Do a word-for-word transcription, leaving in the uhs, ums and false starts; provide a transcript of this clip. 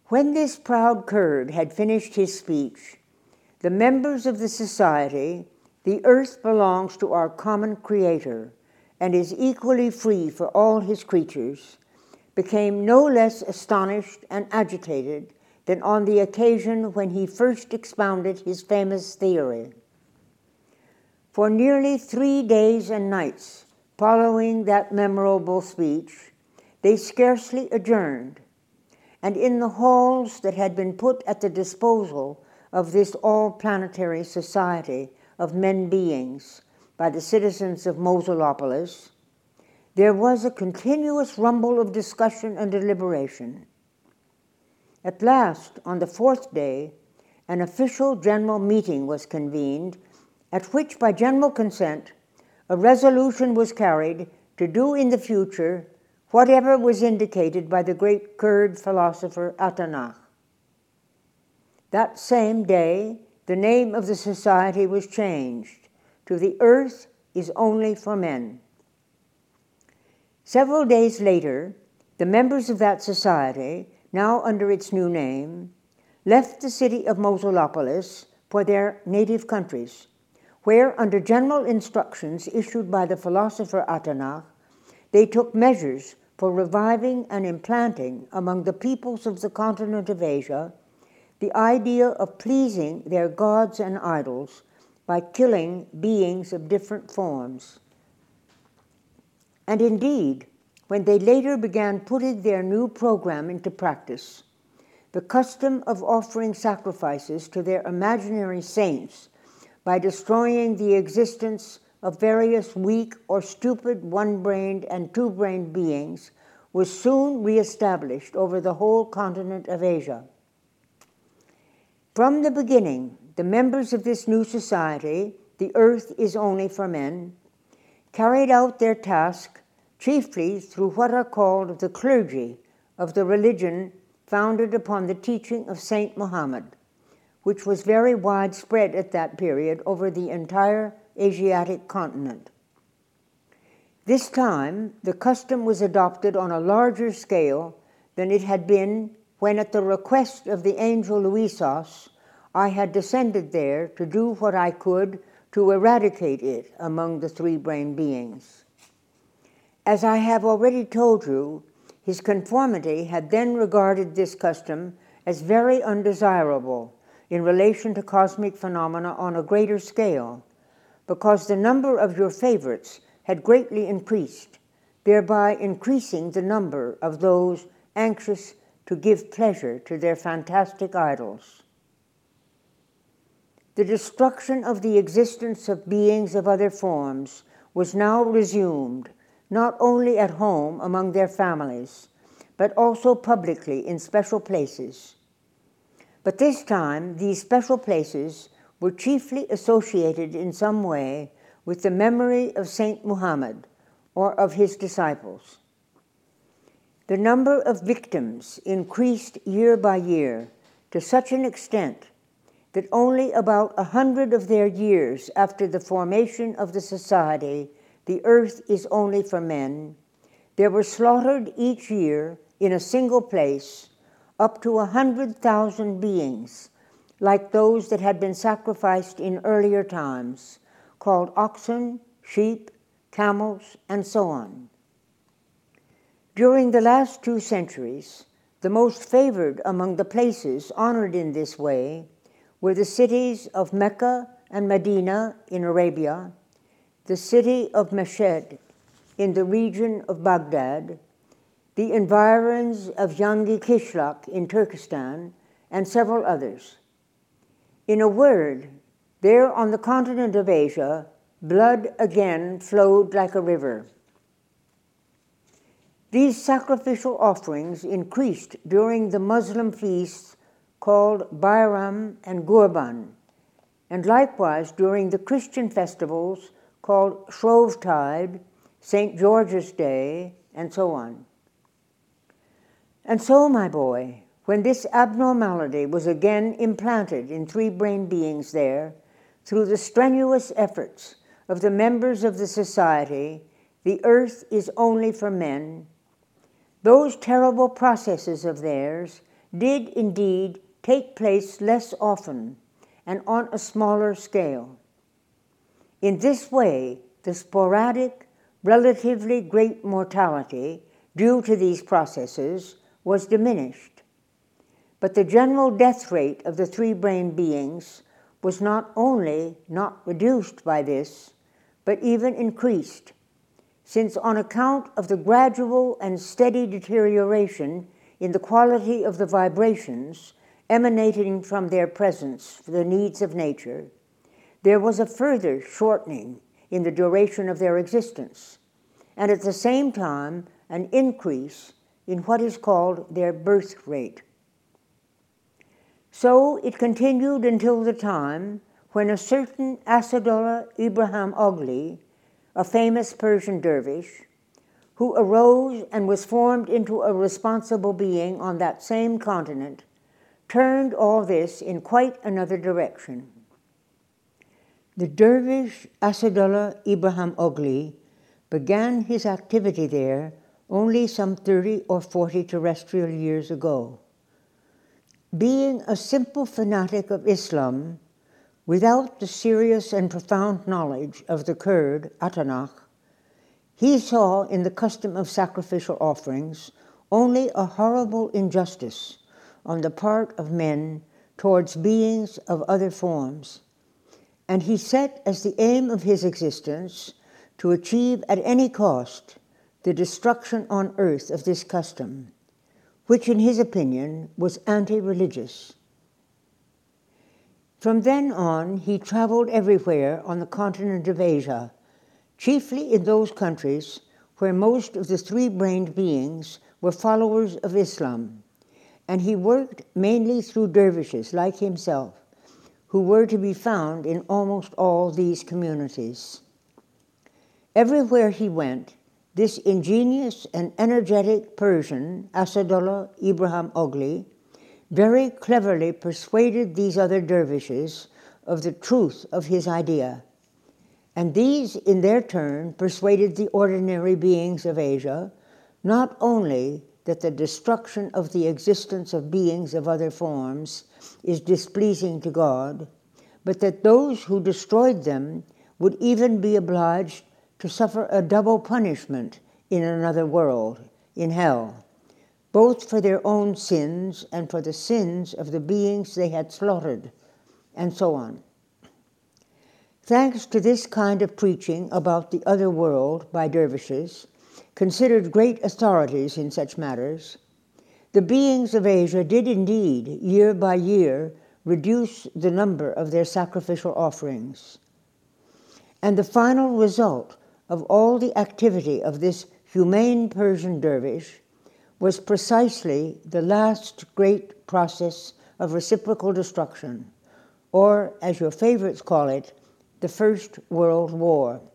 When this proud Kurd had finished his speech, the members of the society, "The earth belongs to our common Creator and is equally free for all his creatures," became no less astonished and agitated than on the occasion when he first expounded his famous theory. For nearly three days and nights following that memorable speech, they scarcely adjourned, and in the halls that had been put at the disposal of this all-planetary society of men beings by the citizens of Mosulopolis, there was a continuous rumble of discussion and deliberation. At last, on the fourth day, an official general meeting was convened, at which, by general consent, a resolution was carried to do in the future whatever was indicated by the great Kurd philosopher Atanach. That same day, the name of the society was changed to "The Earth is Only for Men." Several days later, the members of that society, now under its new name, left the city of Mosulopolis for their native countries, where, under general instructions issued by the philosopher Atanach, they took measures for reviving and implanting among the peoples of the continent of Asia the idea of pleasing their gods and idols by killing beings of different forms. And indeed, when they later began putting their new program into practice, the custom of offering sacrifices to their imaginary saints by destroying the existence of various weak or stupid one-brained and two-brained beings was soon reestablished over the whole continent of Asia. From the beginning, the members of this new society, "The Earth is Only for Men," carried out their task chiefly through what are called the clergy of the religion founded upon the teaching of Saint Muhammad, which was very widespread at that period over the entire Asiatic continent. This time, the custom was adopted on a larger scale than it had been when, at the request of the angel Luisos, I had descended there to do what I could to eradicate it among the three-brained beings. As I have already told you, his conformity had then regarded this custom as very undesirable in relation to cosmic phenomena on a greater scale, because the number of your favorites had greatly increased, thereby increasing the number of those anxious to give pleasure to their fantastic idols. The destruction of the existence of beings of other forms was now resumed, not only at home among their families, but also publicly in special places. But this time, these special places were chiefly associated in some way with the memory of Saint Muhammad or of his disciples. The number of victims increased year by year to such an extent that only about a hundred of their years after the formation of the society, "The Earth is Only for Men," there were slaughtered each year in a single place up to a hundred thousand beings, like those that had been sacrificed in earlier times, called oxen, sheep, camels, and so on. During the last two centuries, the most favored among the places honored in this way were the cities of Mecca and Medina in Arabia, the city of Mashhad in the region of Baghdad, the environs of Yangi Kishlak in Turkestan, and several others. In a word, there on the continent of Asia, blood again flowed like a river. These sacrificial offerings increased during the Muslim feasts called Bayram and Gurban, and likewise during the Christian festivals called Shrovetide, Saint George's Day, and so on. And so, my boy, when this abnormality was again implanted in three-brained beings there, through the strenuous efforts of the members of the society, "The Earth is Only for Men," those terrible processes of theirs did indeed take place less often and on a smaller scale. In this way, the sporadic, relatively great mortality due to these processes was diminished. But the general death rate of the three-brained beings was not only not reduced by this, but even increased, since on account of the gradual and steady deterioration in the quality of the vibrations emanating from their presence for the needs of nature, there was a further shortening in the duration of their existence, and at the same time an increase in what is called their birth rate. So it continued until the time when a certain Assadollah Ibrahim Ogli, a famous Persian dervish, who arose and was formed into a responsible being on that same continent, turned all this in quite another direction. The dervish Assadollah Ibrahim Ogli began his activity there only some thirty or forty terrestrial years ago. Being a simple fanatic of Islam, without the serious and profound knowledge of the Kurd Atanakh, he saw in the custom of sacrificial offerings only a horrible injustice on the part of men towards beings of other forms, and he set as the aim of his existence to achieve at any cost the destruction on earth of this custom, which in his opinion was anti-religious. From then on, he traveled everywhere on the continent of Asia, chiefly in those countries where most of the three-brained beings were followers of Islam, and he worked mainly through dervishes like himself, who were to be found in almost all these communities. Everywhere he went, this ingenious and energetic Persian, Assadollah Ibrahim Ogli, very cleverly persuaded these other dervishes of the truth of his idea, and these, in their turn, persuaded the ordinary beings of Asia not only that the destruction of the existence of beings of other forms is displeasing to God, but that those who destroyed them would even be obliged to suffer a double punishment in another world, in hell, both for their own sins and for the sins of the beings they had slaughtered, and so on. Thanks to this kind of preaching about the other world by dervishes, considered great authorities in such matters, the beings of Asia did indeed, year by year, reduce the number of their sacrificial offerings. And the final result of all the activity of this humane Persian dervish was precisely the last great process of reciprocal destruction, or, as your favorites call it, the First World War.